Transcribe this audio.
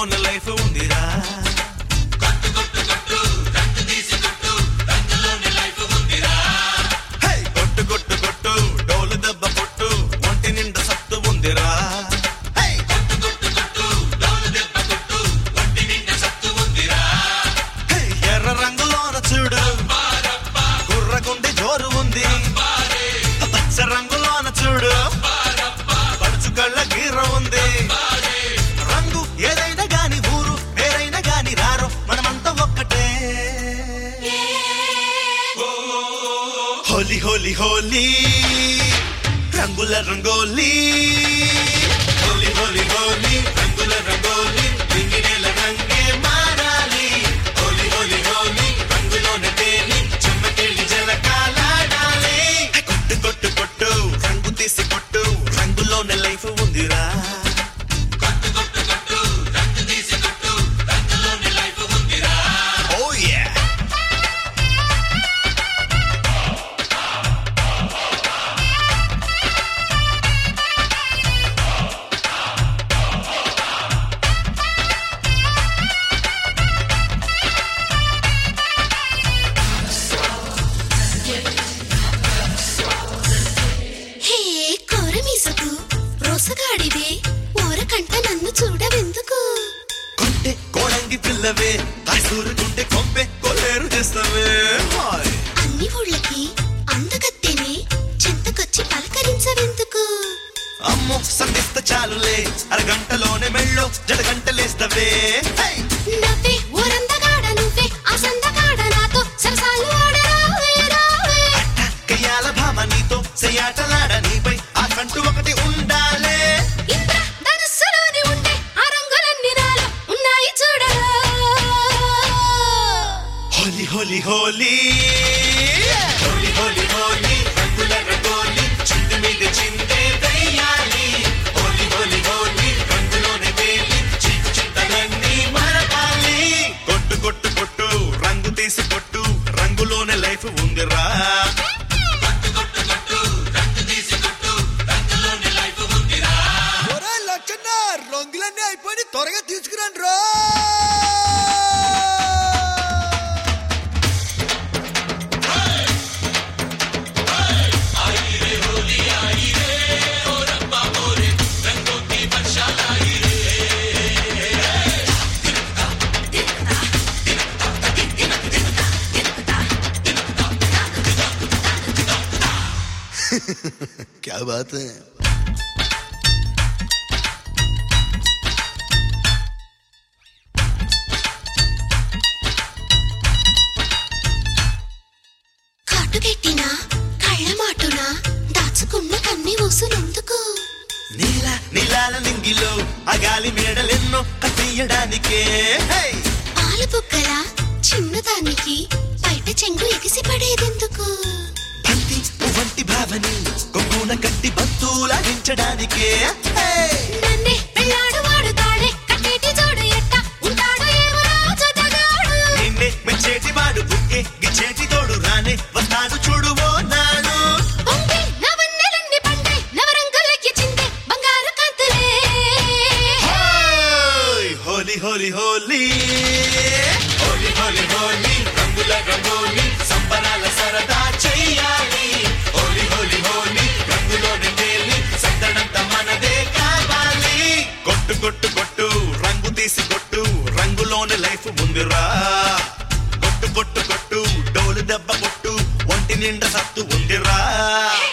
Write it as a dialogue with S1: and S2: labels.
S1: రంగులోన life ఉందిరా. కొట్టు కొట్టు కొట్టు డోలు దెబ్బ కొట్టు ఒంటి నిండా సత్తు ఉందిరా. ఎర్ర రంగులోన చూడు గుర్రగుండి జోరు ఉంది. పచ్చ రంగులోన చూడు పడుచు కళ్ళ గీర ఉంది. రంగు ఏదైనా గాని ఊరు వేరైనా గాని రారు మనమంతా ఒక్కటే. హోలీ హోలీ హోలీ రంగుల రంగోలీ. హోలీ హోలీ హోలీ రంగుల రంగోలీ. రింగినేల రంగే మారాలి. హోలీ హోలీ హోలీ రంగులోనే తేలి చెమ్మకెళ్ళి జలకాలాడాలి. కొట్టు కొట్టు కొట్టు రంగు తీసి కొట్టు రంగులోనే లైఫ్ ఉందిరా. Oh yeah.
S2: రోసగాడివే ఓరకంట నన్ను చూడవెందుకు?
S1: కొంటే కోడంగి పిల్లవే కాసూరుకుంటే కొంపే కొలేరు చేస్తావే.
S2: అన్ని ఊళ్ళకి అందగత్తెనే చెంతకొచ్చి పలకరించవెందుకు?
S1: అమ్మో సంధిస్త చాలులే అరగంటలోనే మెళ్ళో జడగంటలేస్తవే.
S2: నవ్వే ఊరందగాడ నువ్వే ఆ సందగాడ నాతో సరసాలు ఆడరావే రావే.
S1: కయ్యాల భామ నీతో సయ్యాటలాడ నీపై ఆ కంటూ ఒకటి ఉండాలే.
S2: ఇంద్ర ధనుస్సులోని ఉండే ఆ రంగులన్నీ నాలో ఉన్నాయి చూడరా.
S1: హోలీ హోలీ హోలీ హోలీ హోలీ హోలీ రంగుల రంగోలీ. చిందు మీద చిందే వెయ్యాలి. హోలీ హోలీ హోలీ రంగులోనే తేలి చీకు చింతలన్నీ మరపాలి. కొట్టు కొట్టు కొట్టు రంగు తీసి కొట్టు రంగులోనే లైఫ్ ఉందిరా.
S3: రంగులన్నీ అయిపోయి త్వరగా తీసుకురండి రా.
S1: क्या बात है.
S2: కాటుకెట్టినా కళ్ళ మాటునా దాచుకున్న కన్ని ఊసులెందుకు?
S1: నీలాల నింగిలో ఆ గాలి మేడలెన్నో కట్టేయడానికే.
S2: పాలు బుగ్గల చిన్నదానికి బయట చెంగు ఎగిసి పడేదెందుకు?
S1: బంతి వంటి భావని కొమ్మున కట్టి బంతులాగించడానికే.
S2: నన్నే పెళ్ళాడు వాడుతాడే కట్టేటి జోడు ఎట్ట ఉంటాడు ఏమరా జతగాడు.
S1: నిన్నే మెచ్చేటి వాడు బుక్కే గిచ్చేటి తోడు రానే వస్తాడు చూడువో నాడు.
S2: పొంగి నవన్నెలన్నీ పండే నవరంగులకి చిందే బంగారు కాంతులే.
S1: హోలీ హోలీ హోలీ హోలీ హోలీ హోలీ రంగుల రంగోలీ. సంబరాల సరదా చెయ్యాలి. హోలీ హోలీ హోలీ రంగులోనే తేలి సందడంత మనదే కావాలి. కొట్టు కొట్టు కొట్టు రంగు తీసి కొట్టు రంగులోనే లైఫ్ ఉందిరా. కొట్టు కొట్టు కొట్టు డోలు దెబ్బ కొట్టు ఒంటి నిండా సత్తు ఉందిరా.